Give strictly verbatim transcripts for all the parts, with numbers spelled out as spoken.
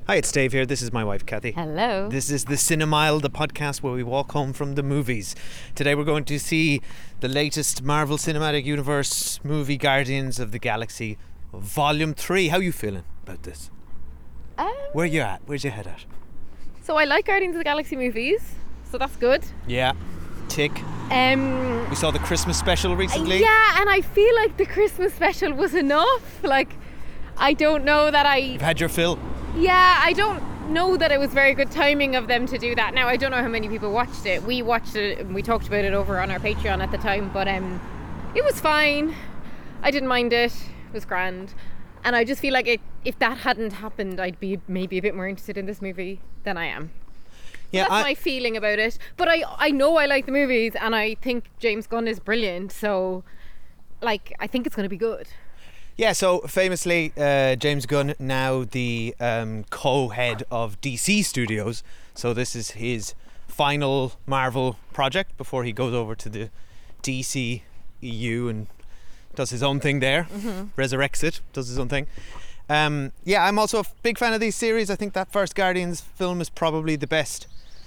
Hi, it's Dave here. This is my wife, Kathy. Hello. This is the Cinemile, the podcast where we walk home from the movies. Today we're going to see the latest Marvel Cinematic Universe movie, Guardians of the Galaxy, Volume three. How are you feeling about this? Um, Where you at? Where's your head at? so I like Guardians of the Galaxy movies, so that's good. Yeah. Tick. Um, We saw the Christmas special recently. yeah, and I feel like the Christmas special was enough. Like, I don't know that I... You've had your fill. Yeah, I don't know that it was very good timing of them to do that. Now, I don't know how many people watched it. We watched it and we talked about it over on our Patreon at the time, but um, it was fine. I didn't mind it. It was grand. And I just feel like it, if that hadn't happened, I'd be maybe a bit more interested in this movie than I am. Yeah, That's I, my feeling about it. But I, I know I like the movies and I think James Gunn is brilliant. So, like, I think it's going to be good. yeah. So famously, uh, James Gunn, now the um, co-head of D C Studios. So this is his final Marvel project before he goes over to the D C E U and does his own thing there, mm-hmm. resurrects it, does his own thing. Um, yeah, I'm also a big fan of these series. I think that first Guardians film is probably the best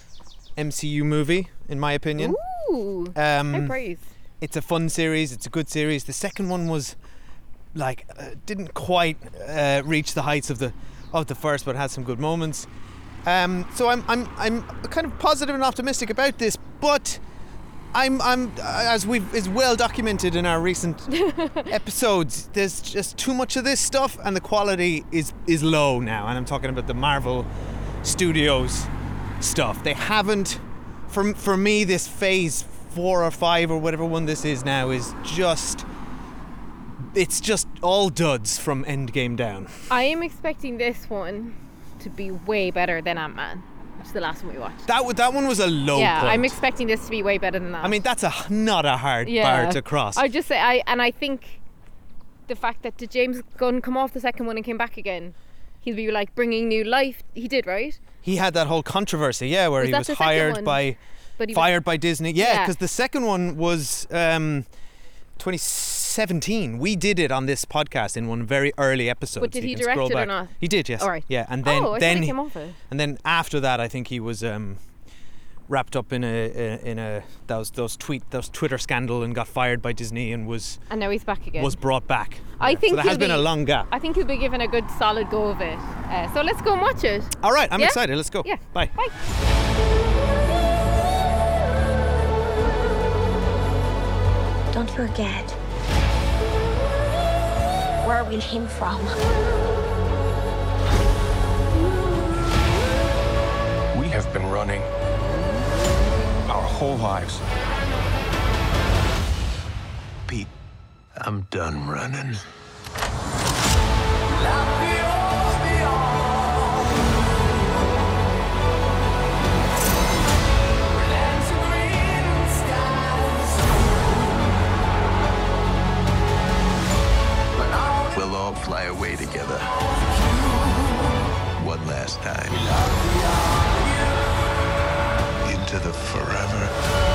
M C U movie, in my opinion. Ooh, Um, high praise. It's a fun series. It's a good series. The second one was like uh, didn't quite uh, reach the heights of the of the first, but had some good moments. Um, so I'm I'm I'm kind of positive and optimistic about this, but I'm I'm as we've is well documented in our recent episodes. There's just too much of this stuff, and the quality is is low now. And I'm talking about the Marvel Studios stuff. They haven't, for for me, this phase four or five or whatever one this is now is just. It's just all duds from Endgame down. I am expecting this one to be way better than Ant-Man, which is the last one we watched. That w- that one was a low yeah, point. I'm expecting this to be way better than that. I mean, that's a not a hard yeah. bar to cross. I just say I and I think the fact that did James Gunn come off the second one and came back again, he'll be like bringing new life. He did, right? He had that whole controversy, yeah, where Was he that was the second hired one? by But he fired by Disney. Yeah, Yeah. because the second one was um, twenty seventeen. We did it on this podcast in one very early episode. But did so you he can scroll direct it or back. not? He did, yes. All right. Yeah, and then oh, I then thought he he- came off it. and then after that, I think he was um, wrapped up in a, a in a those those tweet those Twitter scandal and got fired by Disney and was And now he's back again. was brought back. I Yeah. think so there he'll has been be- a long gap. I think he'll be given a good solid go of it. Uh, so let's go and watch it. All right, I'm Yeah? excited. Let's go. Yeah. Bye. Bye. Don't forget where we came from. We have been running our whole lives. Pete, I'm done running. We'll all fly away together. One last time. Into the forever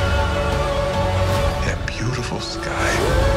and beautiful sky.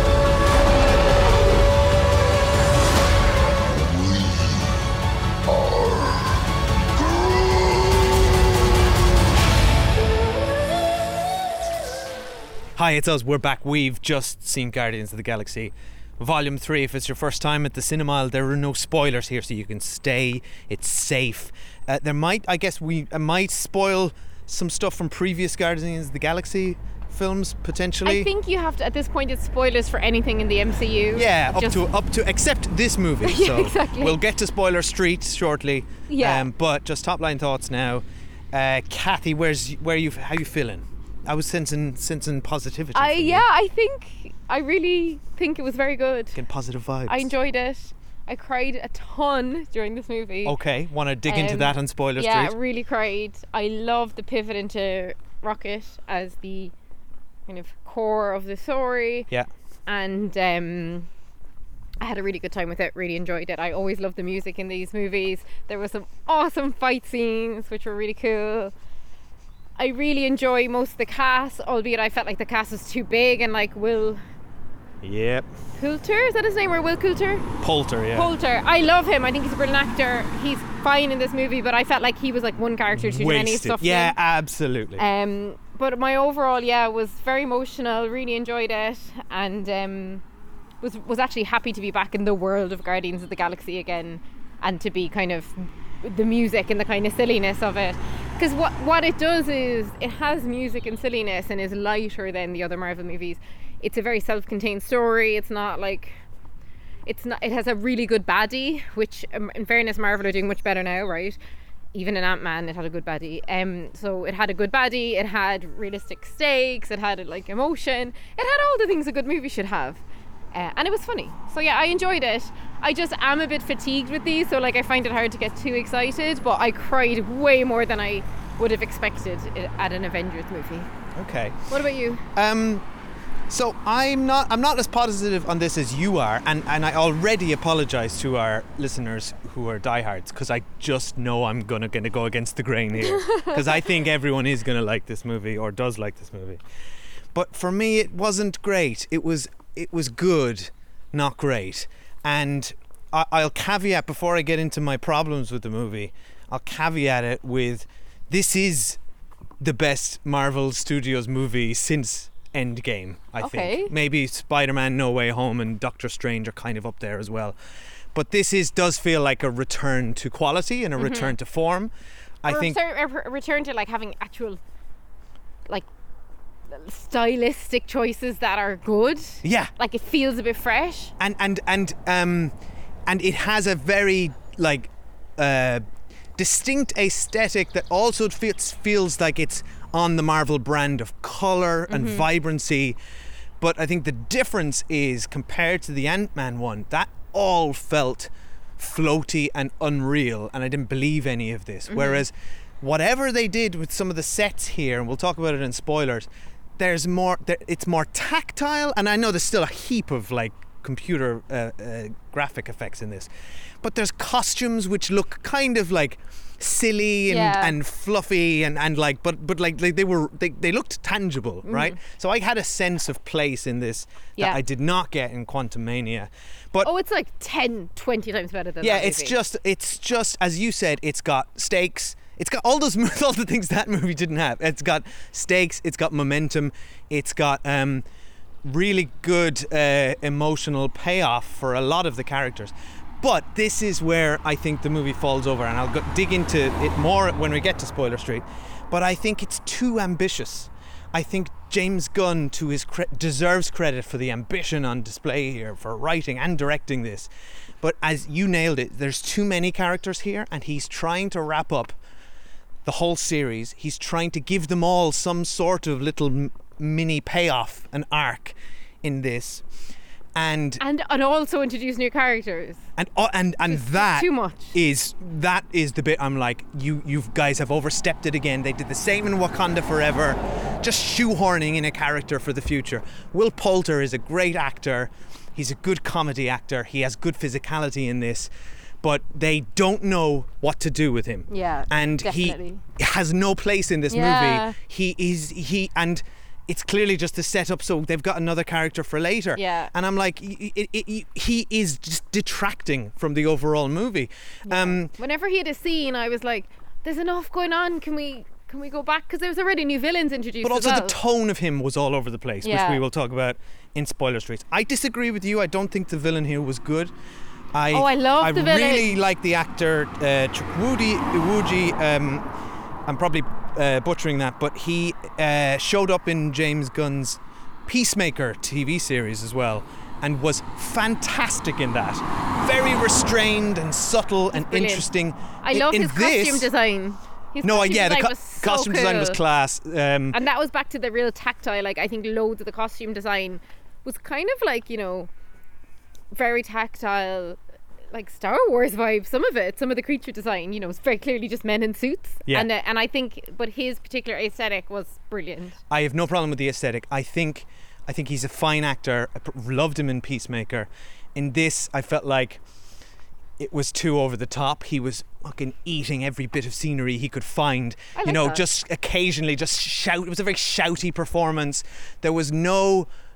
Hi, it's us. We're back. We've just seen Guardians of the Galaxy Volume three. If it's your first time at the Cinemile, there are no spoilers here, so you can stay. It's safe. Uh, there might, I guess, we uh, might spoil some stuff from previous Guardians of the Galaxy films, potentially. I think you have to, at this point, it's spoilers for anything in the M C U. Yeah, up Just- to up to except this movie. Yeah, so exactly. We'll get to spoiler street shortly. Yeah. Um, but just top line thoughts now. Uh, Kathy, where's where you? How you feeling? I was sensing sensing positivity. I from you. yeah, I think I really think it was very good. Getting positive vibes. I enjoyed it. I cried a ton during this movie. Okay, want to dig into Um, that on spoiler yeah, street? really cried. I love the pivot into Rocket as the kind of core of the story. Yeah. And um, I had a really good time with it. Really enjoyed it. I always love the music in these movies. There were some awesome fight scenes which were really cool. I really enjoy most of the cast, albeit I felt like the cast was too big and like will Yep. Coulter, is that his name, or Will Coulter? Poulter, yeah. Poulter. I love him. I think he's a brilliant actor. He's fine in this movie, but I felt like he was like one character too many Wasted. stuff. Yeah, in. absolutely. Um, but my overall, yeah, was very emotional. Really enjoyed it, and um, was was actually happy to be back in the world of Guardians of the Galaxy again, and to be kind of the music and the kind of silliness of it. Because what what it does is it has music and silliness and is lighter than the other Marvel movies. It's a very self-contained story. It's not like it's not it has a really good baddie, which um, in fairness Marvel are doing much better now, right? Even in Ant-Man it had a good baddie. Um so it had a good baddie, it had realistic stakes, it had like emotion, it had all the things a good movie should have. Uh, and it was funny. So yeah, I enjoyed it. I just am a bit fatigued with these, so like I find it hard to get too excited, but I cried way more than I would have expected at an Avengers movie. Okay. What about you? Um So I'm not I'm not as positive on this as you are, and, and I already apologise to our listeners who are diehards, because I just know I'm gonna gonna go against the grain here, because I think everyone is gonna like this movie or does like this movie. But for me, it wasn't great. It was it was good, not great. And I, I'll caveat before I get into my problems with the movie. I'll caveat it with this is the best Marvel Studios movie since Endgame, I Okay. think. Maybe Spider-Man No Way Home and Doctor Strange are kind of up there as well. But this is does feel like a return to quality and a Mm-hmm. return to form. I or think a, a, a return to like having actual like stylistic choices that are good. yeah. Like it feels a bit fresh. And and and um and it has a very like uh distinct aesthetic that also feels feels like it's on the Marvel brand of color and Mm-hmm. vibrancy. But I think the difference is, compared to the Ant-Man one, that all felt floaty and unreal, and I didn't believe any of this. Mm-hmm. Whereas whatever they did with some of the sets here, and we'll talk about it in spoilers, there's more there, it's more tactile, and I know there's still a heap of like computer uh, uh, graphic effects in this, but there's costumes which look kind of like silly and, Yeah. and fluffy and, and like but but like, like they were they, they looked tangible, right? So I had a sense of place in this that Yeah. I did not get in Quantumania. But Oh, it's like ten, twenty times better than yeah, that it's movie. just it's just as you said, it's got stakes. It's got all those all the things that movie didn't have. It's got stakes, it's got momentum, it's got um really good uh, emotional payoff for a lot of the characters. But this is where I think the movie falls over, and I'll go, dig into it more when we get to Spoiler Street. But I think it's too ambitious. I think James Gunn, to his cre- deserves credit for the ambition on display here, for writing and directing this. But as you nailed it, there's too many characters here, and he's trying to wrap up the whole series. He's trying to give them all some sort of little m- mini payoff, an arc in this. And and and also introduce new characters. and uh, and and It's just that too much. is that is the bit I'm like, you you guys have overstepped it again. They did the same in Wakanda Forever, just shoehorning in a character for the future. Will Poulter is a great actor. He's a good comedy actor. He has good physicality in this, but they don't know what to do with him. Yeah, and definitely. he has no place in this Yeah. movie. He is he and. It's clearly just a setup, so they've got another character for later. Yeah. And I'm like, it, it, it, he is just detracting from the overall movie. Um, Whenever he had a scene, I was like, "There's enough going on. Can we can we go back?" Because there was already new villains introduced. but also as well. the tone of him was all over the place, Yeah. which we will talk about in Spoiler Street. I disagree with you. I don't think the villain here was good. I, Oh, I love I the villain. really like the actor uh, Chukwudi Iwuji. Um, I'm probably uh, butchering that, but he uh, showed up in James Gunn's Peacemaker T V series as well, and was fantastic in that. Very restrained and subtle and brilliant. interesting. I In- love in his this, costume design. His No, costume yeah, the design co- was so costume design was cool. class. Um, And that was back to the real tactile. Like I think loads of the costume design was kind of like, you know, very tactile, like Star Wars vibe. Some of it, some of the creature design, you know, was very clearly just men in suits. Yeah. And uh, and I think, but his particular aesthetic was brilliant. I have no problem with the aesthetic. I think, I think he's a fine actor. I pr- loved him in Peacemaker. In this, I felt like it was too over the top. He was fucking eating every bit of scenery he could find. I you like know, that. just occasionally, just shout. It was a very shouty performance. There was no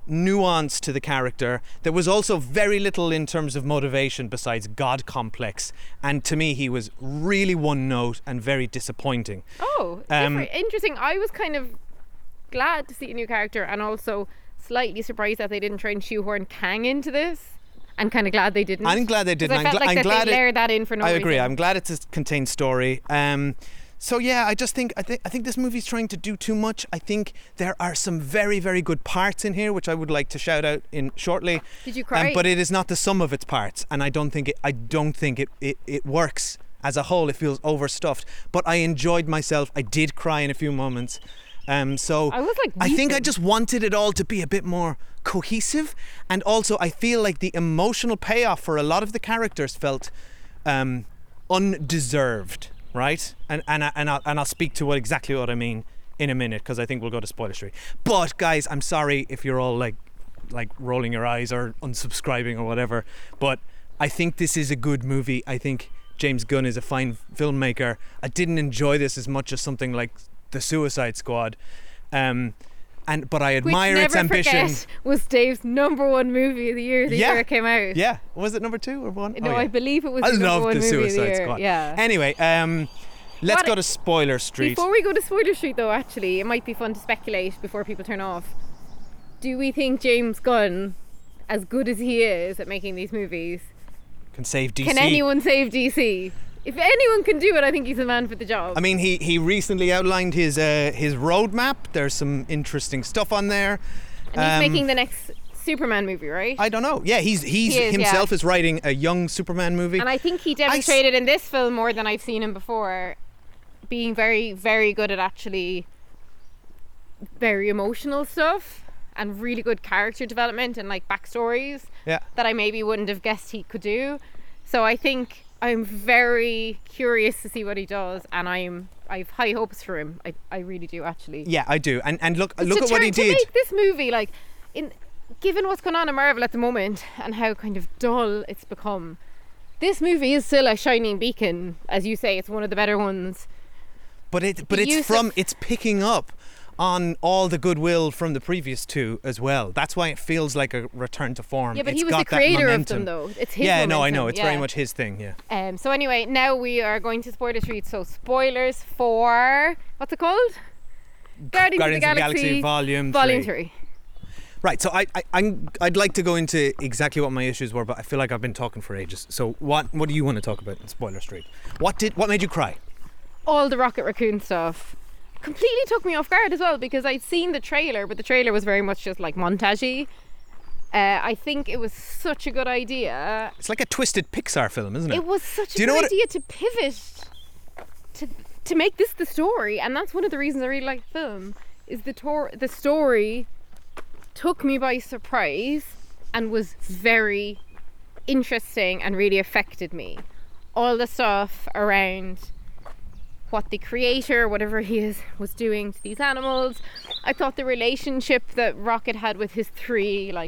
nuance to the character. There was also very little in terms of motivation besides God complex, and to me he was really one note and very disappointing. Oh, Um, different. Interesting. I was kind of glad to see a new character, and also slightly surprised that they didn't try and shoehorn Kang into this, and kind of glad they didn't. I'm glad they 'Cause didn't. I I'm, felt gl- like I'm that glad they it, layered that in for no I reason. agree. I'm glad it's a contained story. Um, so yeah, I just think I think I think this movie's trying to do too much. I think there are some very very good parts in here, which I would like to shout out in shortly. Did you cry? Um, but it is not the sum of its parts, and I don't think it. I don't think it. It, it works as a whole. It feels overstuffed. But I enjoyed myself. I did cry in a few moments. Um, so I was, like, I think I weeping. just wanted it all to be a bit more cohesive, and also I feel like the emotional payoff for a lot of the characters felt um, undeserved, right? And and I, and I'll, and I'll speak to what exactly what I mean in a minute, because I think we'll go to spoiler street. But guys, I'm sorry if you're all like like rolling your eyes or unsubscribing or whatever, but I think this is a good movie. I think James Gunn is a fine filmmaker. I didn't enjoy this as much as something like The Suicide Squad, um, and but I Which, admire its never ambition. forget, was Dave's number one movie of the year the Yeah. year it came out. Yeah, was it number two or one? No, Oh, yeah. I believe it was I the number love one The movie of the Suicide year. Squad. Yeah. Anyway, um, let's What- go to spoiler street. Before we go to spoiler street, though, actually, it might be fun to speculate before people turn off. Do we think James Gunn, as good as he is at making these movies, Can save D C. can anyone save D C? If anyone can do it, I think he's the man for the job. I mean, he, he recently outlined his uh, his roadmap. There's some interesting stuff on there. and he's Um, making the next Superman movie, right? I don't know. Yeah, he's he's He is, himself yeah. is writing a young Superman movie. and I think he demonstrated in this film more than I've seen him before, being very, very good at actually very emotional stuff and really good character development and like backstories yeah. that I maybe wouldn't have guessed he could do. So I think I'm very curious to see what he does, and I'm I've high hopes for him. I, I really do, actually. Yeah, I do. And and look look to at what turn- he to did. make this movie, like, in given what's going on in Marvel at the moment and how kind of dull it's become, this movie is still a shining beacon. As you say, it's one of the better ones. But it but the it's use from of- it's picking up on all the goodwill from the previous two as well. That's why it feels like a return to form. Yeah, but It's he was got the that creator of momentum. them, though. It's his Yeah, no, I momentum, know. It's very yeah. much his thing. Yeah. Um, so anyway, now we are going to spoiler street. So spoilers for what's it called? Guardians, Guardians of of the the Galaxy Volume Volume three. three. Right. So I, I I'm, I'd like to go into exactly what my issues were, but I feel like I've been talking for ages. So what what do you want to talk about in Spoiler Street? What did what made you cry? All the Rocket Raccoon stuff completely took me off guard as well, because I'd seen the trailer, but the trailer was very much just like montagey. Uh, I think it was such a good idea. It's like a twisted Pixar film, isn't it? It was such a Do you know good what it- idea to pivot to to make this the story, and that's one of the reasons I really like the film. Is the tor- the story took me by surprise and was very interesting and really affected me. All the stuff around what the creator, whatever he is, was doing to these animals. I thought the relationship that Rocket had with his three like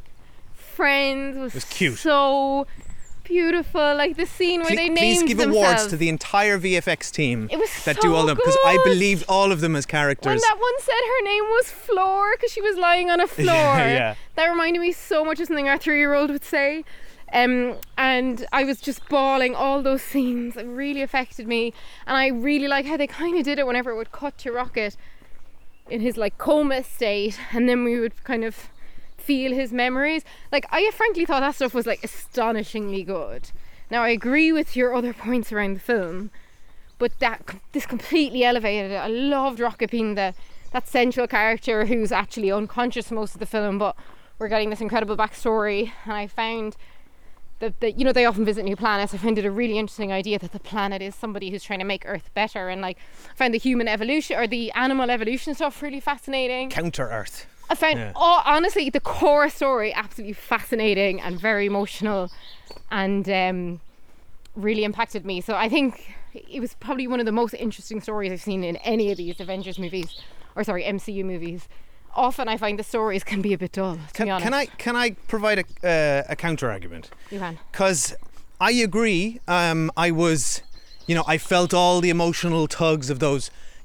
friends was, was cute. so beautiful. Like the scene where Ple- they Please named give themselves. awards to the entire V F X team It was that so do all them, because I good. believed all of them as When characters. that one said her name was Floor because she was lying on a floor. yeah. That reminded me so much of something our three-year-old would say. Um, and I was just bawling. All those scenes, it really affected me. And I really like how they kind of did it whenever it would cut to Rocket in his like coma state, and then we would kind of feel his memories. Like, I frankly thought that stuff was like astonishingly good. Now I agree with your other points around the film, but that this completely elevated it. I loved Rocket being the that central character who's actually unconscious most of the film, but we're getting this incredible backstory. And I found that, that you know, they often visit new planets. I found it a really interesting idea that the planet is somebody who's trying to make Earth better, and like I found the human evolution or the animal evolution stuff really fascinating. Counter Earth. I found, Yeah. oh, honestly, the core story absolutely fascinating and very emotional, and um, really impacted me. So I think it was probably one of the most interesting stories I've seen in any of these Avengers movies, or sorry, M C U movies. Often I find the stories can be a bit dull, to Can, be honest. can I can I provide a uh, a counter argument? You can. Because I agree. Um, I was, you know, I felt all the emotional tugs of those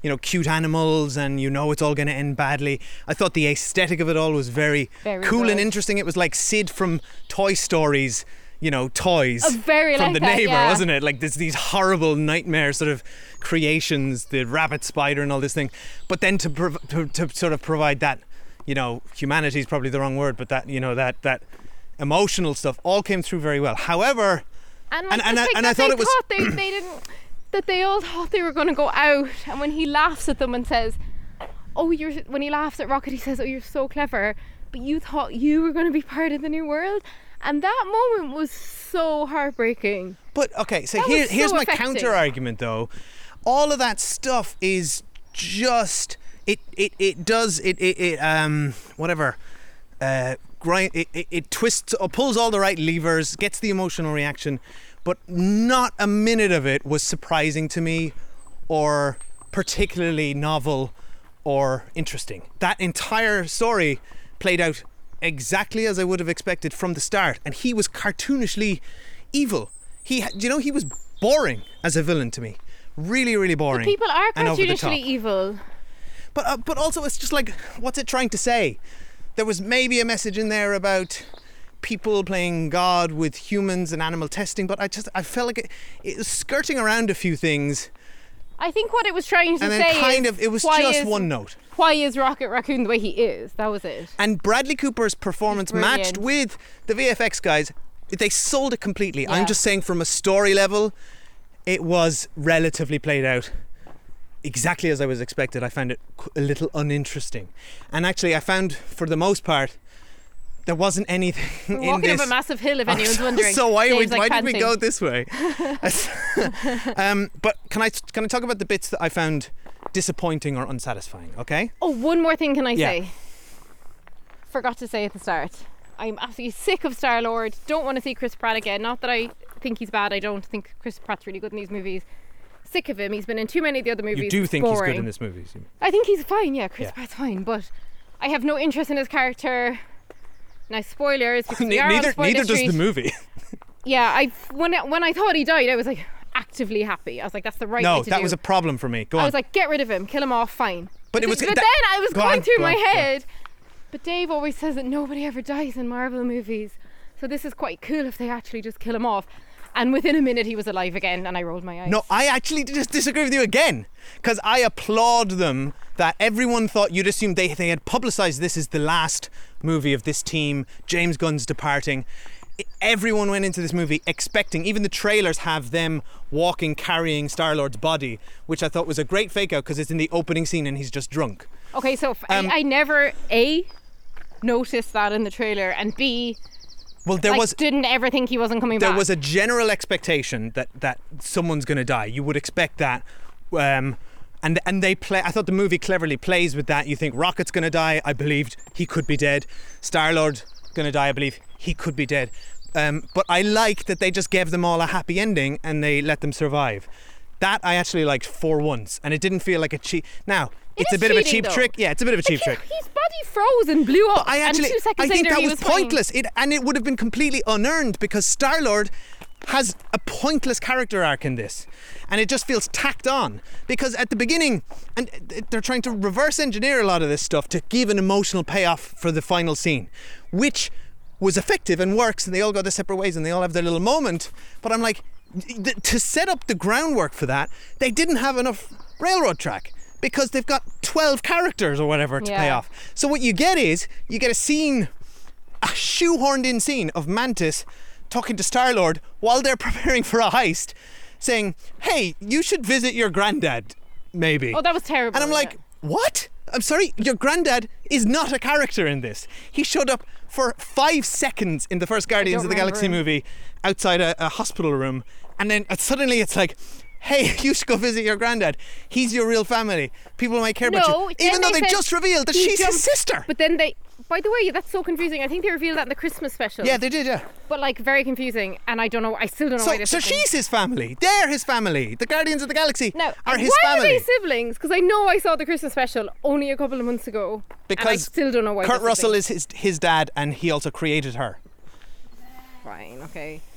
you know, cute animals and you know it's all going to end badly. I thought the aesthetic of it all was very, Very cool good. and interesting. It was like Sid from Toy Story's, you know, toys Oh, very from like the that, neighbor, yeah. wasn't it? Like there's these horrible nightmare sort of creations, the rabbit spider and all this thing. But then to, prov- to to sort of provide that, you know, humanity is probably the wrong word, but that, you know, that that emotional stuff all came through very well. However, And, like, And- and the I- fact and I that thought they it was- thought they, they didn't, that they all thought they were going to go out. And when he laughs at them and says, "Oh, you're," when he laughs at Rocket, he says, "Oh, you're so clever, but you thought you were going to be part of the new world." And that moment was so heartbreaking. But okay, so That here, was so here's my affecting. counter argument though. All of that stuff is just it it, it does it, it, it um whatever uh grind it, it, it twists or pulls all the right levers, gets the emotional reaction, but not a minute of it was surprising to me or particularly novel or interesting. That entire story played out exactly as I would have expected from the start, and he was cartoonishly evil. He, you know, he was boring as a villain to me. Really, really boring. People are and over the top. cartoonishly evil. But uh, but also it's just like, what's it trying to say? There was maybe a message in there about people playing God with humans and animal testing, but I just I felt like it, it was skirting around a few things, I think what it was trying to and say then kind is of it was why just is, one note. Why is Rocket Raccoon the way he is? That was it. And Bradley Cooper's performance Brilliant. matched with the V F X guys. They sold it completely. Yeah. I'm just saying from a story level, it was relatively played out exactly as I was expected. I found it qu- a little uninteresting. And actually I found for the most part there wasn't anything We're in walking this. up a massive hill if anyone's so, wondering. so why, Dave's, we, like, why did we panting. go this way? um, but can I can I talk about the bits that I found disappointing or unsatisfying? Okay. Oh, one more thing can I Yeah. say? Forgot to say at the start. I'm absolutely sick of Star-Lord. Don't want to see Chris Pratt again. Not that I think he's bad. I don't think Chris Pratt's really good in these movies. Sick of him. He's been in too many of the other movies. You do It's think he's boring. good in this movie? you- I think he's fine. Yeah, Chris Yeah. Pratt's fine. But I have no interest in his character. Now, spoilers. Because we Ne- are on neither spoiler neither does street. the movie. Yeah, I when I, when I thought he died, I was like actively happy. I was like, that's the right No, way to that do. was a problem for me. Go I on. was like, get rid of him, kill him off, fine. But it was- th- but that- then I was go going on, through go my on, go on. head. But Dave always says that nobody ever dies in Marvel movies, so this is quite cool if they actually just kill him off. And within a minute, he was alive again, and I rolled my eyes. No, I actually just disagree with you again, because I applaud them that everyone thought you'd assume they they had publicised this is the last movie of this team. James Gunn's departing. I- Everyone went into this movie expecting, even the trailers have them walking, carrying Star-Lord's body, which I thought was a great fake out because it's in the opening scene and he's just drunk. Okay, so f- Um, I, I never a noticed that in the trailer, and b Well, there like, was didn't ever think he wasn't coming there back. was a general expectation that that someone's going to die. You would expect that, um, and and they play. I thought the movie cleverly plays with that. You think Rocket's going to die. I believed he could be dead. Star-Lord going to die. I believe he could be dead. Um, but I like that they just gave them all a happy ending and they let them survive. That I actually liked for once, and it didn't feel like a cheap. Now It it's a is bit of a cheating, cheap though. trick. Yeah, it's a bit of a cheap Like, trick. His body froze and blew up. I actually, and two seconds I think later that he was, was fine. pointless. It and it would have been completely unearned because Star-Lord has a pointless character arc in this, and it just feels tacked on. Because at the beginning, and they're trying to reverse engineer a lot of this stuff to give an emotional payoff for the final scene, which was effective and works, and they all go their separate ways and they all have their little moment. But I'm like, th- to set up the groundwork for that, they didn't have enough railroad track. Because they've got twelve characters or whatever to pay Yeah. off. So what you get is, you get a scene, a shoehorned in scene of Mantis talking to Star-Lord while they're preparing for a heist, saying, hey, you should visit your granddad, maybe. Oh, that was terrible. And I'm like, yeah. what? I'm sorry, your granddad is not a character in this. He showed up for five seconds in the first Guardians don't of the remember Galaxy him. movie outside a, a hospital room, and then uh, suddenly it's like, hey, you should go visit your granddad. He's your real family. People might care about No, you. then Even though they they said just revealed that he she's jumped- his sister. But then they, by the way, that's so confusing. I think they revealed that in the Christmas special. Yeah, they did, yeah. But like very confusing, and I don't know. I still don't know why So, they're so siblings. she's his family. They're his family. The Guardians of the Galaxy Now, are his why family. are they siblings? Because I know I saw the Christmas special only a couple of months ago, and I Because still don't know why. Kurt they're Russell siblings. is his, his dad, and he also created her. Fine, okay.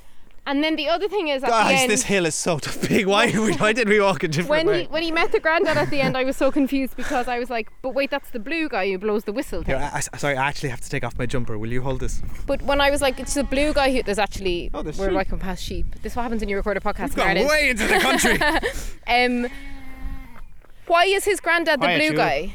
And then the other thing is at the Guys, end, this hill is so big. Why, why did we walk a different when way? he when he met the granddad at the end, I was so confused because I was like, but wait, that's the blue guy who blows the whistle thing. Here, I, I, sorry, I actually have to take off my jumper. Will you hold this? But when I was like, it's the blue guy who there's actually Oh, there's we're sheep. walking past sheep. This is what happens when you record a podcast. We've in gone Ireland. way into the country. Um, why is his granddad the Quiet, blue you. guy?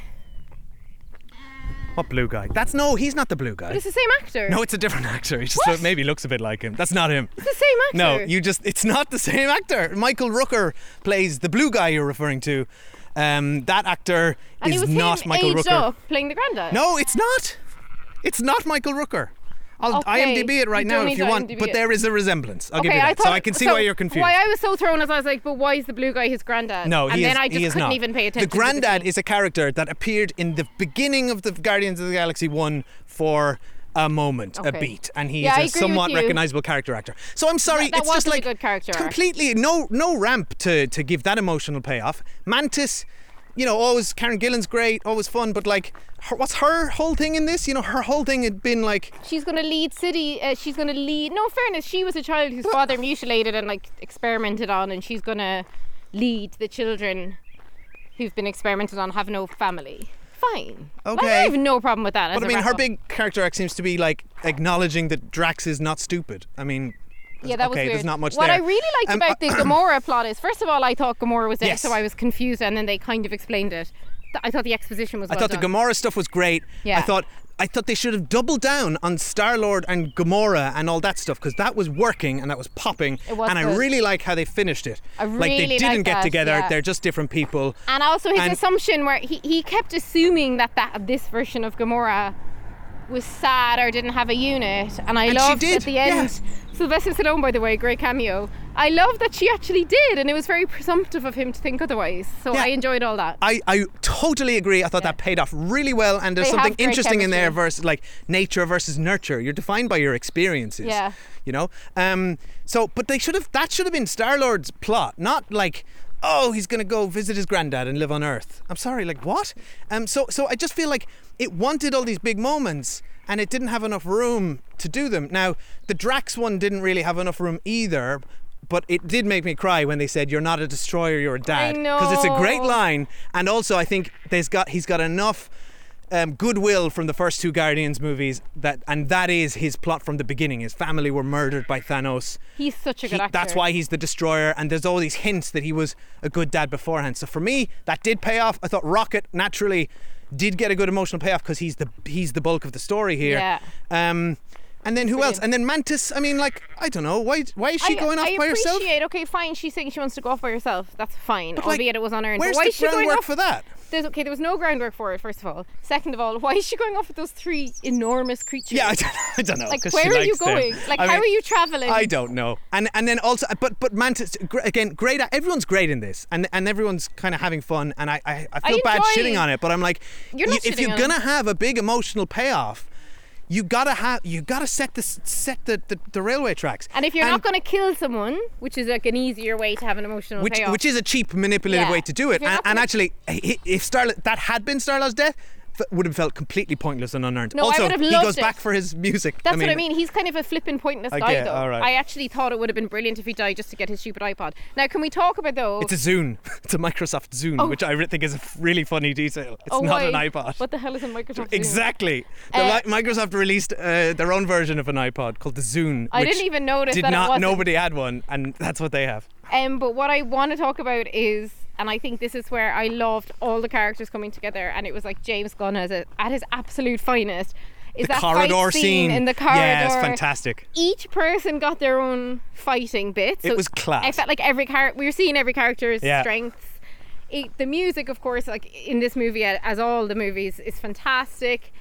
What blue guy? That's no, he's not the blue guy. But it's the same actor. No, it's a different actor. He just What? look, maybe looks a bit like him. That's not him. it's the same actor. No, you just, it's not the same actor. Michael Rooker plays the blue guy you're referring to. Um, that actor and is it was not him Michael aged Rooker. up playing the granddad. No, it's not. It's not Michael Rooker. I'll Okay, IMDb it right you now don't if need you to want, IMDb but it. there is a resemblance. I'll Okay, give you I that. thought, so I can see why you're confused. Why I was so thrown as I was like, but why is the blue guy his granddad? No, and he then is, I just he is couldn't not. even pay attention. The granddad to the is a character that appeared in the beginning of the Guardians of the Galaxy one for a moment, a Okay. beat, and he Yeah, I is a agree with somewhat you. recognizable character actor. So I'm sorry, That- that it's just wasn't a like good character arc. completely no no ramp to to give that emotional payoff. Mantis, you know, always Karen Gillan's great, always fun, but like, her, what's her whole thing in this? You know, her whole thing had been like, She's going to lead city. Uh, she's going to lead. No, fairness. She was a child whose father mutilated and like experimented on, and she's going to lead the children who've been experimented on have no family. Fine. Like, Okay. I have no problem with that. as but I a mean, her wrap-up. big character arc seems to be like acknowledging that Drax is not stupid. I mean, Yeah, that was okay, weird. there's not much what there. I really liked Um, about the Gamora plot is, first of all, I thought Gamora was there, Yes. so I was confused, and then they kind of explained it. Th- I thought the exposition was. I well thought the done. Gamora stuff was great. Yeah. I thought I thought they should have doubled down on Star Lord and Gamora and all that stuff because that was working and that was popping. It was and I good. really like how they finished it. I like they really didn't like get that, together. yeah. They're just different people. And also his And- assumption where he, he kept assuming that, that this version of Gamora was sad or didn't have a unit. And I And she loved did, at the end, Sylvester Stallone, by the way, great cameo. I love that she actually did, and it was very presumptive of him to think otherwise. So Yeah. I enjoyed all that. I, I totally agree. I thought that paid off really well, and there's They something have great interesting in there chemistry. versus like nature versus nurture. You're defined by your experiences. Yeah. You know. Um. So, but they should have. That should have been Star Lord's plot, not like, oh, he's gonna go visit his granddad and live on Earth. I'm sorry, like what? Um. So, so I just feel like it wanted all these big moments, and it didn't have enough room to do them. Now, the Drax one didn't really have enough room either. But it did make me cry when they said, "You're not a destroyer, you're a dad." Because it's a great know. line, and also I think there's got he's got enough um, goodwill from the first two Guardians movies that, and that is his plot from the beginning. His family were murdered by Thanos. He's such a good He- actor. that's why he's the destroyer, and there's all these hints that he was a good dad beforehand. So for me, that did pay off. I thought Rocket naturally did get a good emotional payoff because he's the he's the bulk of the story here. Yeah. Um, and then who else? Brilliant. And then Mantis. I mean, like I don't know why. Why is she I, going off I by herself? appreciate, okay, fine, she's saying she wants to go off by herself. That's fine, But, like, albeit it was unearned. Where's but why the is she going groundwork off? for that? There's, okay, there was no groundwork for it, first of all. Second of all, why is she going off with those three enormous creatures? Yeah, I don't, I don't know. Like, 'cause where she are you likes them. going? Like, I how mean, are you travelling? I don't know. And and then also, but but Mantis gr- again, great. Everyone's great in this, and and everyone's kind of having fun. And I I, I feel I bad enjoy- shitting on it, but I'm like, You're not y- if shitting you're on gonna it. have a big emotional payoff, you gotta have you gotta set the set the, the, the railway tracks. And if you're not going to kill someone, which is like an easier way to have an emotional which payoff. which is a cheap manipulative Yeah. way to do If it. you're And, not and gonna- actually, i- if Starlet that had been Starlord's death, f- would have felt completely pointless and unearned. No, I also, would have he loved goes it. back for his music. That's what I mean. He's kind of a flippin' pointless I guy, get it, though. all right. I actually thought it would have been brilliant if he died just to get his stupid iPod. Now, can we talk about though? It's a Zune. It's a Microsoft Zune, Oh. which I re- think is a f- really funny detail. It's oh, not why? an iPod. What the hell is a Microsoft? Zune? Exactly. The Uh, li- Microsoft released uh, their own version of an iPod called the Zune. I which didn't even notice did that it not. wasn't. Nobody had one, and that's what they have. Um, but what I want to talk about is, and I think this is where I loved all the characters coming together, and it was like James Gunn as a, at his absolute finest. Is The that corridor fight scene in the corridor? Yeah, it's fantastic. Each person got their own fighting bit. So It was class. I felt like every character, we were seeing every character's Yeah. strengths. It, the music, of course, like in this movie, as all the movies, is fantastic.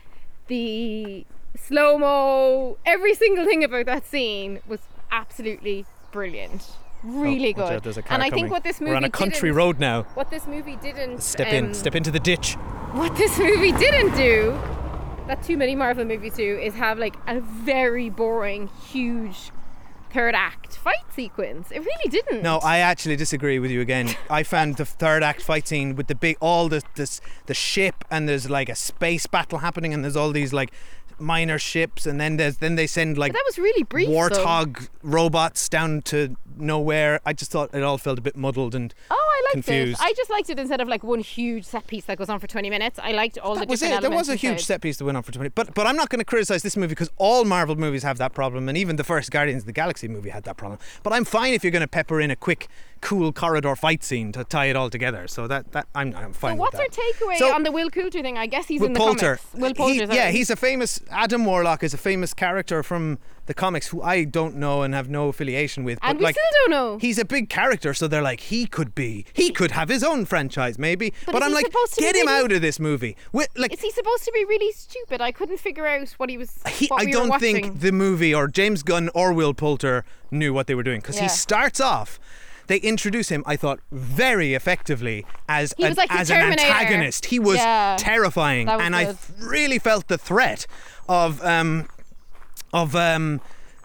The slow mo, every single thing about that scene was absolutely brilliant. Really Oh, watch good. out, there's a car and I coming. think what this movie We're on a country didn't- road now. What this movie didn't Step um, in. Step into the ditch. What this movie didn't do, that too many Marvel movies do, is have like a very boring, huge third act fight sequence. It really didn't. No, I actually disagree with you again. I found the third act fight scene with the big, all the this the ship, and there's like a space battle happening, and there's all these like minor ships, and then there's then they send like But that was really brief. though. warthog robots down to nowhere. I just thought it all felt a bit muddled and Oh, I liked confused. it. I just liked it instead of like one huge set piece that goes on for twenty minutes. I liked all that the was different it. There elements. was a huge inside. set piece that went on for twenty. But but I'm not going to criticize this movie because all Marvel movies have that problem, and even the first Guardians of the Galaxy movie had that problem. But I'm fine if you're going to pepper in a quick, cool corridor fight scene to tie it all together. So that that I'm I'm fine So with what's that. our takeaway So- on the Will Coulter thing? I guess he's Will in the Poulter. comics. Will He- Poulter. yeah, sorry. he's a famous. Adam Warlock is a famous character from the comics who I don't know and have no affiliation with. And but we like, still don't know. He's a big character, so they're like, he could be, he could have his own franchise, maybe. But But, is I'm he like, supposed to be get him really- out of this movie. Wi- like, Is he supposed to be really stupid? I couldn't figure out what he was. he, what I we don't were watching. think the movie or James Gunn or Will Poulter knew what they were doing because Yeah. he starts off. They introduce him, I thought, very effectively as He an, was like the as an Terminator. antagonist. He was Yeah. terrifying, That was and I good. really felt the threat of um, of um,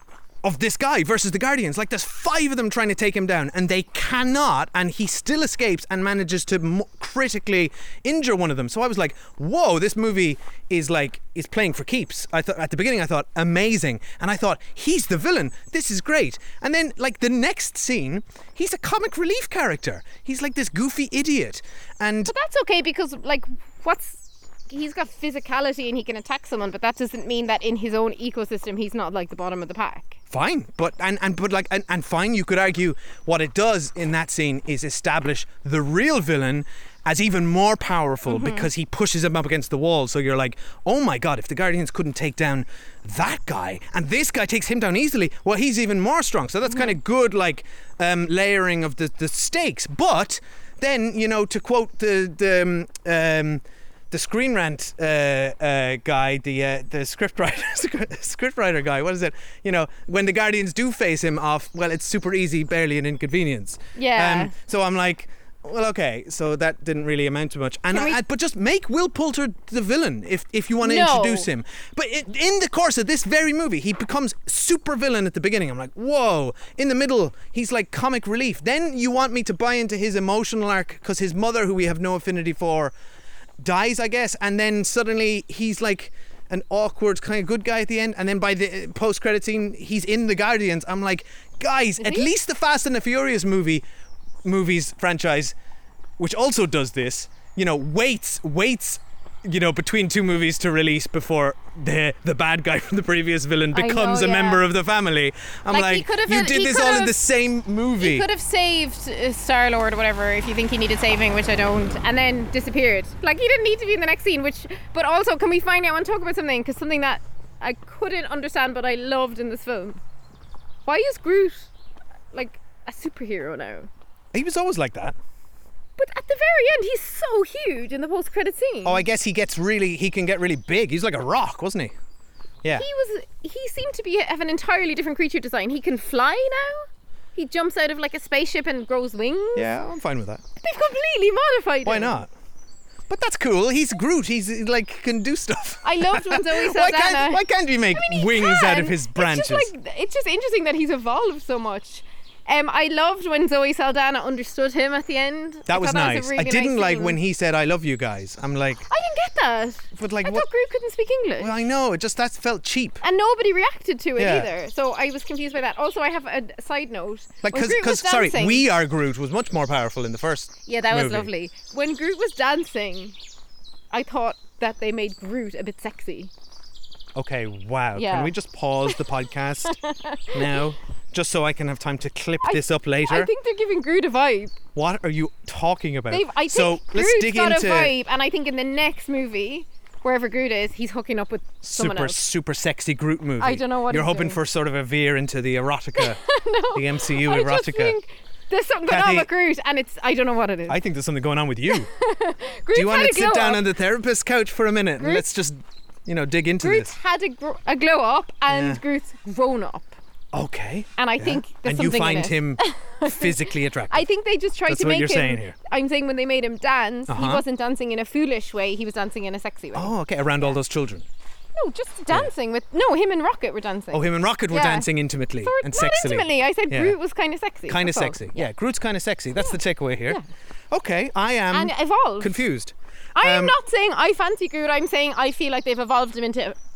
of this guy versus the Guardians. Like, there's five of them trying to take him down, and they cannot, and he still escapes and manages to m- critically injure one of them. So I was like, whoa, this movie is like, is playing for keeps. I thought, at the beginning, I thought, amazing. And I thought, he's the villain. This is great. And then, like, the next scene, he's a comic relief character. He's like this goofy idiot. And But that's okay because, like, what's. He's got physicality and he can attack someone, but that doesn't mean that in his own ecosystem he's not like the bottom of the pack. fine, but and, and but like and, and fine, you could argue what it does in that scene is establish the real villain as even more powerful because he pushes him up against the wall. So you're like, oh my god, if the Guardians couldn't take down that guy and this guy takes him down easily, well, he's even more strong. So that's kind of good, like um, layering of the the stakes. But then, you know, to quote the the um, um, the Screen Rant uh, uh, guy, the uh, the scriptwriter scriptwriter guy, what is it? You know, when the Guardians do face him off, well, it's super easy, barely an inconvenience. Yeah. Um, so I'm like, well, okay, so that didn't really amount to much. And Can we- I, I, but just make Will Poulter the villain if if you want to No. introduce him. But it, in the course of this very movie, he becomes super villain at the beginning. I'm like, whoa. In the middle, he's like comic relief. Then you want me to buy into his emotional arc because his mother, who we have no affinity for, dies, I guess, and then suddenly he's like an awkward kind of good guy at the end, and then by the post-credit scene he's in the Guardians. I'm like, guys, at he? least the Fast and the Furious movie movies franchise, which also does this, you know, waits waits you know, between two movies to release before the the bad guy from the previous villain I know, becomes a yeah. member of the family. I'm Like, like, he could've- you he did this all in could've- the same movie. He could have saved uh, Star-Lord or whatever if you think he needed saving, which I don't, and then disappeared. Like, he didn't need to be in the next scene, which... But also, can we find out, I want to talk about something, because something that I couldn't understand but I loved in this film. Why is Groot, like, a superhero now? He was always like that. But at the very end, he's so huge in the post-credit scene. Oh, I guess he gets really, he can get really big. He's like a rock, wasn't he? Yeah. He was. He seemed to be have an entirely different creature design. He can fly now. He jumps out of like a spaceship and grows wings. Yeah, I'm fine with that. They've completely modified Why him. not? But that's cool. He's Groot. He's like can do stuff. I loved when Zoe why Saldana. can't Why can't you make I mean, he wings can. out of his branches? It's just, like, it's just interesting that he's evolved so much. Um, I loved when Zoe Saldana understood him at the end. that I was thought that nice. was a really I didn't nice like scene. when he said "I love you guys." I'm like, I didn't get that. but like I what? thought Groot couldn't speak English. Well, I know. It just that felt cheap. And nobody reacted to it Yeah. either. So I was confused by that. Also, I have a side note. Like When because Groot was sorry, dancing- We Are Groot was much more powerful in the first. Yeah, that was movie. lovely. When Groot was dancing, I thought that they made Groot a bit sexy. Okay, wow. Yeah. Can we just pause the podcast now, just so I can have time to clip I- this up later? I think they're giving Groot a vibe. What are you talking about? They've, I think so let's Groot's dig got into a vibe, and I think in the next movie, wherever Groot is, he's hooking up with someone super else. super sexy Groot movie. I don't know what You're he's hoping doing. for sort of a veer into the erotica, the M C U I erotica. just think there's something going Kathy- on with Groot, and it's I don't know what it is. I think there's something going on with you. Groot's Do you want had to a glow sit down up. on the therapist couch for a minute and Groot- let's just, you know, dig into Groot's this? had a, gr- a glow up, and Yeah. Groot's grown up. Okay. And I yeah. think there's and you something in find it. him physically attractive. I think they just tried That's to what make you're him. saying here. I'm saying when they made him dance, he Uh-huh. wasn't dancing in a foolish way. He was dancing in a sexy way. Oh, okay. Around all those children. No, just dancing with. No, him and Rocket were dancing. Oh, him and Rocket were Yeah. dancing intimately Sort- and not sexily. intimately. I said Yeah. Groot was kind of sexy. Kind of that's all. sexy. Yeah. Groot's kind of sexy. That's the takeaway here. Yeah. Okay, I am And evolved. confused. I am Um, not saying I fancy Groot. I'm saying I feel like they've evolved him into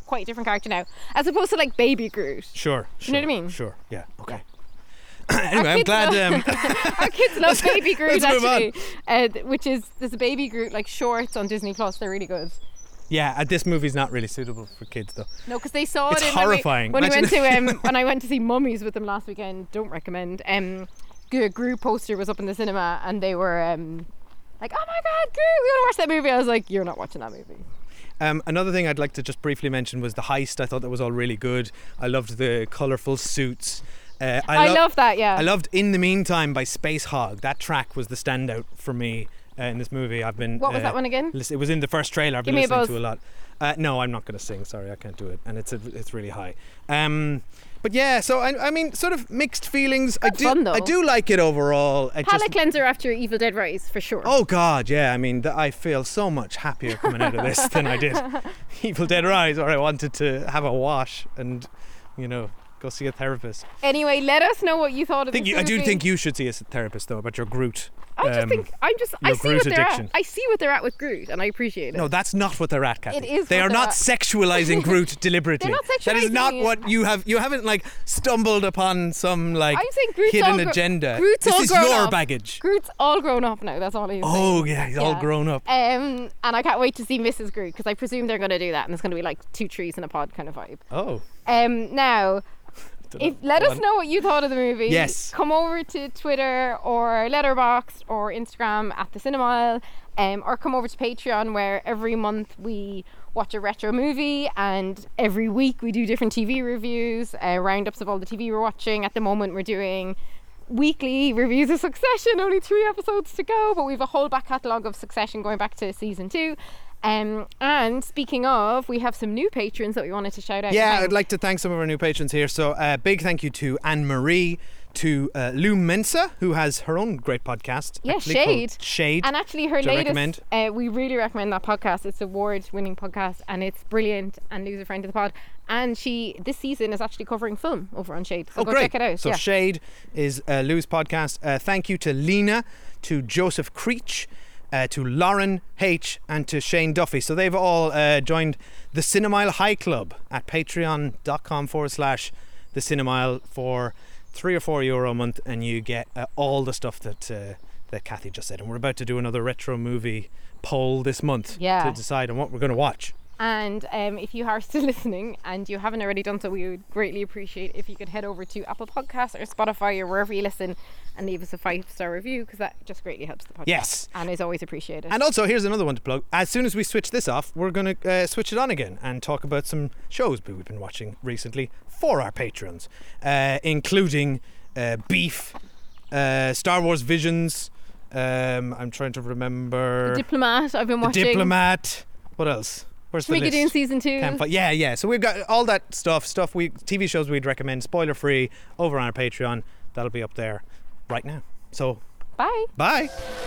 quite a different character now, as opposed to like Baby Groot. Sure. You know what I mean? Sure. Yeah. Okay. Anyway, I'm kids glad. love- Um, Our kids love Baby Groot let's move on. actually, uh, which is there's a Baby Groot like shorts on Disney Plus. They're really good. yeah, uh, this movie's not really suitable for kids, though. No, because they saw It's it in horrifying. when we, when we Imagine went to um, when I went to see Mummies with them last weekend. Don't recommend. Um, G- Groot poster was up in the cinema, and they were um, like, "Oh my God, Groot, we want to watch that movie." I was like, "You're not watching that movie." Um, another thing I'd like to just briefly mention was the heist. I thought that was all really good. I loved the colourful suits. Uh, I, lo- love that. Yeah. I loved "In the Meantime" by Space Hog. That track was the standout for me uh, in this movie. I've been. What was uh, that one again? Listen, it was in the first trailer. I've Give been me a listening buzz. to a lot. Uh, no, I'm not going to sing. Sorry, I can't do it, and it's a, it's really high. Um, but yeah, so I, I mean, sort of mixed feelings. I do, fun, though. I do like it overall. I Palette just, cleanser after Evil Dead Rise for sure. Oh God, yeah. I mean, th- I feel so much happier coming out of this than I did Evil Dead Rise, where I wanted to have a wash and, you know, go see a therapist. Anyway, let us know what you thought of I, think this you, I do movie. think you should see a therapist though about your Groot. I just um, think I'm just I your see Groot what they're addiction. at. I see what they're at with Groot, and I appreciate it. No, that's not what they're at, Kathy. It is They what are they're not at. sexualizing Groot deliberately. They're not That is sexualizing not it. what you have. You haven't like stumbled upon some like I'm saying Groot's hidden all gro- agenda. Groot's this all is grown your up. baggage. Groot's all grown up now. That's all he's saying. Oh yeah, he's all Yeah. grown up. Um, and I can't wait to see Missus Groot because I presume they're going to do that, and it's going to be like two trees in a pod kind of vibe. Oh. Um, now, if let us know what you thought of the movie. Yes. Come over to Twitter or Letterboxd or Instagram at the Cinemile, um, or come over to Patreon where every month we watch a retro movie, and every week we do different T V reviews, uh, roundups of all the T V we're watching. At the moment, we're doing weekly reviews of Succession. Only three episodes to go, but we've a whole back catalogue of Succession going back to season two. Um, and speaking of, we have some new patrons that we wanted to shout out. Yeah, Thank- I'd like to thank some of our new patrons here. So, uh, big thank you to Anne Marie, to uh, Lou Mensa, who has her own great podcast. Yeah, actually, called Shade. Shade. And actually, her which I latest, recommend. uh, we really recommend that podcast. It's an award-winning podcast, and it's brilliant. And Lou's a friend of the pod, and she this season is actually covering film over on Shade. So oh, go great. check it out. So, yeah. Shade is uh, Lou's podcast. Uh, thank you to Lena, to Joseph Creech, uh, to Lauren H, and to Shane Duffy. So, they've all uh, joined the Cinemile High Club at patreon.com forward slash the Cinemile for three or four euro a month, and you get uh, all the stuff that uh, that Kathy just said. And we're about to do another retro movie poll this month Yeah. to decide on what we're going to watch. And um, if you are still listening and you haven't already done so, we would greatly appreciate if you could head over to Apple Podcasts or Spotify or wherever you listen and leave us a five-star review, because that just greatly helps the podcast. Yes. And is always appreciated. And also, here's another one to plug. As soon as we switch this off, we're going to uh, switch it on again and talk about some shows we've been watching recently for our patrons, uh, including uh, Beef, uh, Star Wars Visions. Um, I'm trying to remember. The Diplomat, I've been The watching. Diplomat. What else? Where's the Schmigadoon list? season two. Can't fi- yeah, yeah. So we've got all that stuff, stuff we T V shows we'd recommend, spoiler free, over on our Patreon. That'll be up there right now. So Bye. bye.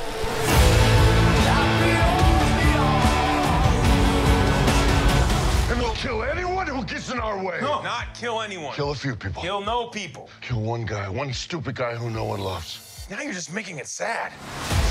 And we'll kill anyone who gets in our way. No, not kill anyone. Kill a few people. Kill no people. Kill one guy, one stupid guy who no one loves. Now you're just making it sad.